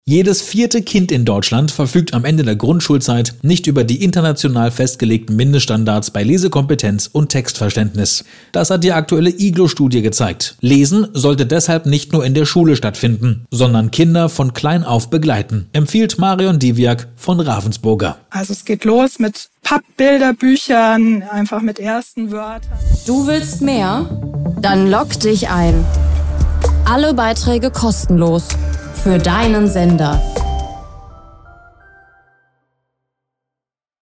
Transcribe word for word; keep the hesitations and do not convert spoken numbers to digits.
Jedes vierte Kind in Deutschland verfügt am Ende der Grundschulzeit nicht über die international festgelegten Mindeststandards bei Lesekompetenz und Textverständnis. Das hat die aktuelle I G L O-Studie gezeigt. Lesen sollte deshalb nicht nur in der Schule stattfinden, sondern Kinder von klein auf begleiten, empfiehlt Marion Diviak von Ravensburger. Also es geht los mit Pappbilderbüchern, einfach mit ersten Wörtern. Du willst mehr? Dann logg dich ein. Alle Beiträge kostenlos. Für deinen Sender.